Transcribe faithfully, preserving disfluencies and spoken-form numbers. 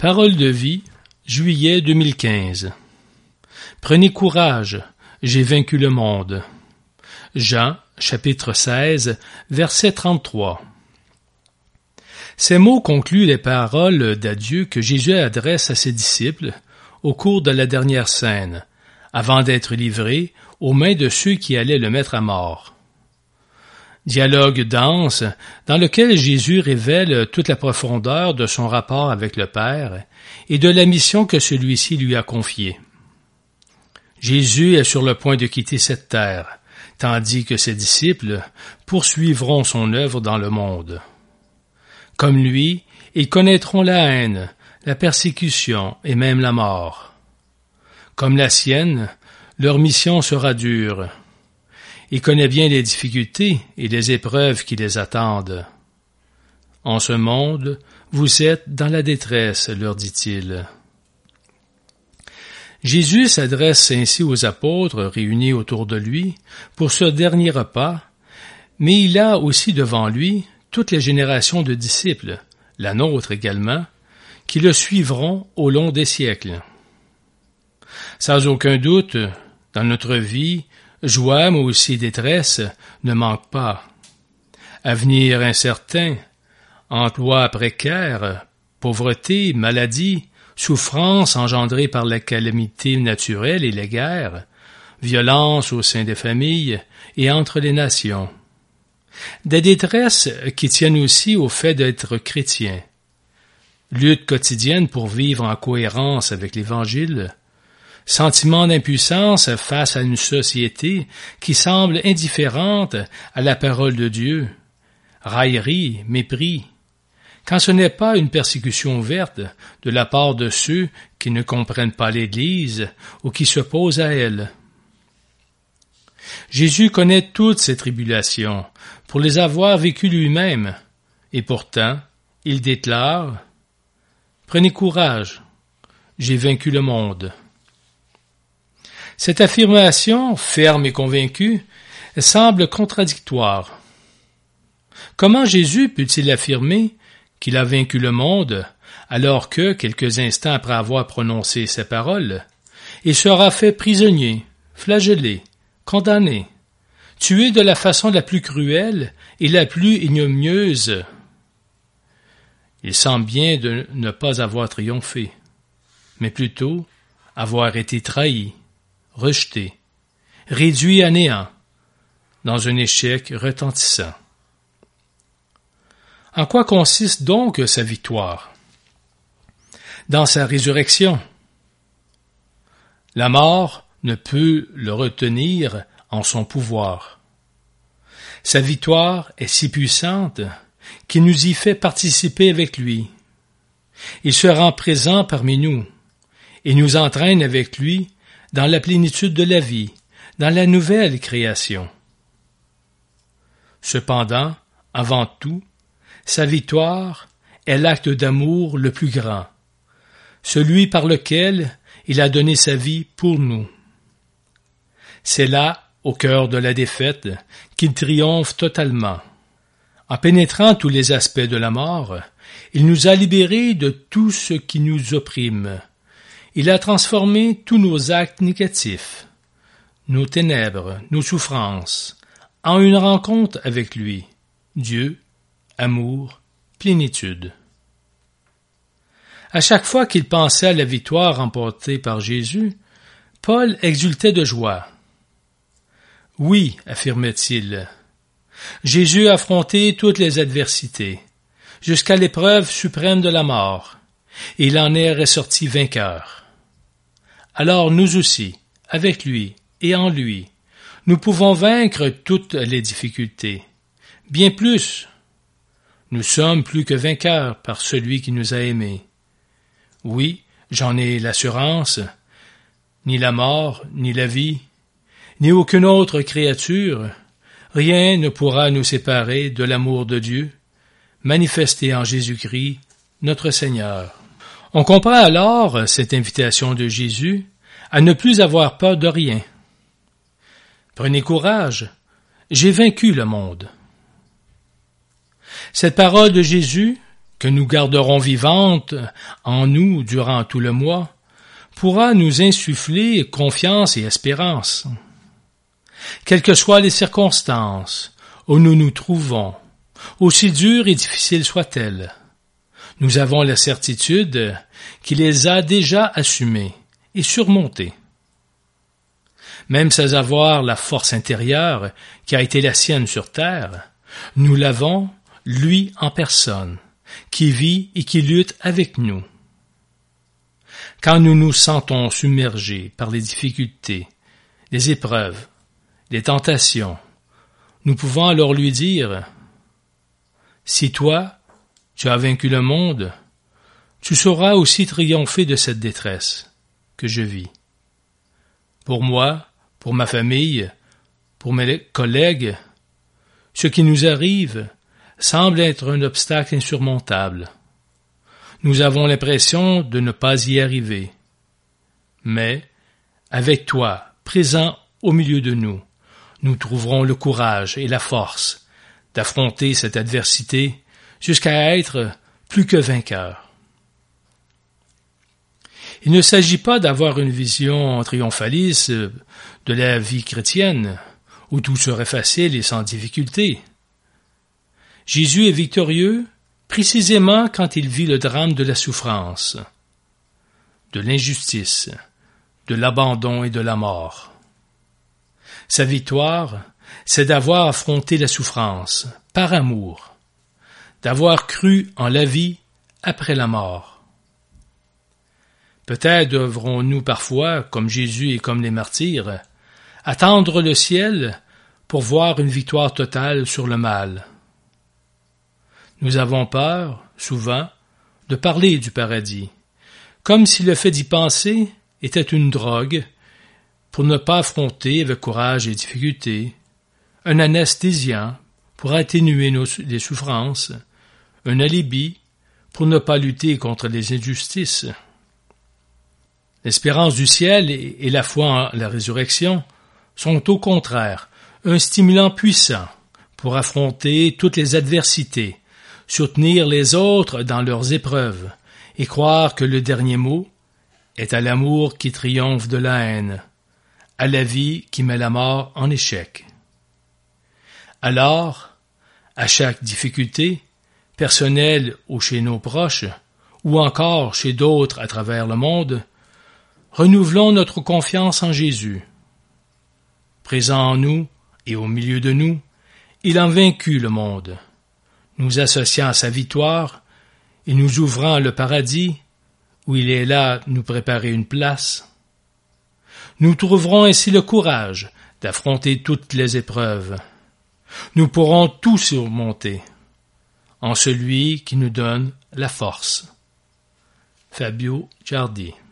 Parole de vie, juillet deux mille quinze. Prenez courage, j'ai vaincu le monde. Jean, chapitre seize, verset trente-trois. Ces mots concluent les paroles d'adieu que Jésus adresse à ses disciples au cours de la dernière scène, avant d'être livré aux mains de ceux qui allaient le mettre à mort. Dialogue dense dans lequel Jésus révèle toute la profondeur de son rapport avec le Père et de la mission que celui-ci lui a confiée. Jésus est sur le point de quitter cette terre, tandis que ses disciples poursuivront son œuvre dans le monde. Comme lui, ils connaîtront la haine, la persécution et même la mort. Comme la sienne, leur mission sera dure. Il connaît bien les difficultés et les épreuves qui les attendent. En ce monde, vous êtes dans la détresse, leur dit-il. Jésus s'adresse ainsi aux apôtres réunis autour de lui pour ce dernier repas, mais il a aussi devant lui toutes les générations de disciples, la nôtre également, qui le suivront au long des siècles. Sans aucun doute, dans notre vie, joie, mais aussi détresse, ne manque pas. Avenir incertain, emploi précaire, pauvreté, maladie, souffrance engendrée par la calamité naturelle et les guerres, violence au sein des familles et entre les nations. Des détresses qui tiennent aussi au fait d'être chrétien. Lutte quotidienne pour vivre en cohérence avec l'Évangile. Sentiment d'impuissance face à une société qui semble indifférente à la parole de Dieu. Raillerie, mépris. Quand ce n'est pas une persécution ouverte de la part de ceux qui ne comprennent pas l'Église ou qui s'opposent à elle. Jésus connaît toutes ces tribulations pour les avoir vécues lui-même, et pourtant, il déclare « Prenez courage, j'ai vaincu le monde ». Cette affirmation, ferme et convaincue, semble contradictoire. Comment Jésus peut-il affirmer qu'il a vaincu le monde, alors que, quelques instants après avoir prononcé ces paroles, il sera fait prisonnier, flagellé, condamné, tué de la façon la plus cruelle et la plus ignominieuse? Il semble bien de ne pas avoir triomphé, mais plutôt avoir été trahi, rejeté, réduit à néant, dans un échec retentissant. En quoi consiste donc sa victoire? Dans sa résurrection. La mort ne peut le retenir en son pouvoir. Sa victoire est si puissante qu'il nous y fait participer avec lui. Il se rend présent parmi nous et nous entraîne avec lui dans la plénitude de la vie, dans la nouvelle création. Cependant, avant tout, sa victoire est l'acte d'amour le plus grand, celui par lequel il a donné sa vie pour nous. C'est là, au cœur de la défaite, qu'il triomphe totalement. En pénétrant tous les aspects de la mort, il nous a libérés de tout ce qui nous opprime. Il a transformé tous nos actes négatifs, nos ténèbres, nos souffrances, en une rencontre avec lui, Dieu, amour, plénitude. À chaque fois qu'il pensait à la victoire remportée par Jésus, Paul exultait de joie. Oui, affirmait-il, Jésus a affronté toutes les adversités, jusqu'à l'épreuve suprême de la mort, et il en est ressorti vainqueur. Alors nous aussi, avec lui et en lui, nous pouvons vaincre toutes les difficultés. Bien plus, nous sommes plus que vainqueurs par celui qui nous a aimés. Oui, j'en ai l'assurance, ni la mort, ni la vie, ni aucune autre créature, rien ne pourra nous séparer de l'amour de Dieu, manifesté en Jésus-Christ, notre Seigneur. On comprend alors cette invitation de Jésus à ne plus avoir peur de rien. Prenez courage, j'ai vaincu le monde. Cette parole de Jésus, que nous garderons vivante en nous durant tout le mois, pourra nous insuffler confiance et espérance. Quelles que soient les circonstances où nous nous trouvons, aussi dures et difficiles soient-elles, nous avons la certitude qu'il les a déjà assumées et surmontées. Même sans avoir la force intérieure qui a été la sienne sur terre, nous l'avons, lui en personne, qui vit et qui lutte avec nous. Quand nous nous sentons submergés par les difficultés, les épreuves, les tentations, nous pouvons alors lui dire « Si toi, tu as vaincu le monde, tu sauras aussi triompher de cette détresse que je vis. Pour moi, pour ma famille, pour mes collègues, ce qui nous arrive semble être un obstacle insurmontable. Nous avons l'impression de ne pas y arriver. Mais, avec toi, présent au milieu de nous, nous trouverons le courage et la force d'affronter cette adversité jusqu'à être plus que vainqueurs. Il ne s'agit pas d'avoir une vision triomphaliste de la vie chrétienne, où tout serait facile et sans difficulté. Jésus est victorieux précisément quand il vit le drame de la souffrance, de l'injustice, de l'abandon et de la mort. Sa victoire, c'est d'avoir affronté la souffrance par amour, d'avoir cru en la vie après la mort. Peut-être devrons-nous parfois, comme Jésus et comme les martyrs, attendre le ciel pour voir une victoire totale sur le mal. Nous avons peur, souvent, de parler du paradis, comme si le fait d'y penser était une drogue pour ne pas affronter avec courage les difficultés, un anesthésiant pour atténuer nos, les souffrances, un alibi pour ne pas lutter contre les injustices. L'espérance du ciel et, et la foi en la résurrection sont au contraire un stimulant puissant pour affronter toutes les adversités, soutenir les autres dans leurs épreuves et croire que le dernier mot est à l'amour qui triomphe de la haine, à la vie qui met la mort en échec. Alors, à chaque difficulté, personnelle ou chez nos proches, ou encore chez d'autres à travers le monde, renouvelons notre confiance en Jésus. Présent en nous et au milieu de nous, il a vaincu le monde, nous associant à sa victoire et nous ouvrant le paradis où il est là nous préparer une place. Nous trouverons ainsi le courage d'affronter toutes les épreuves. Nous pourrons tout surmonter en celui qui nous donne la force. Fabio Giardi.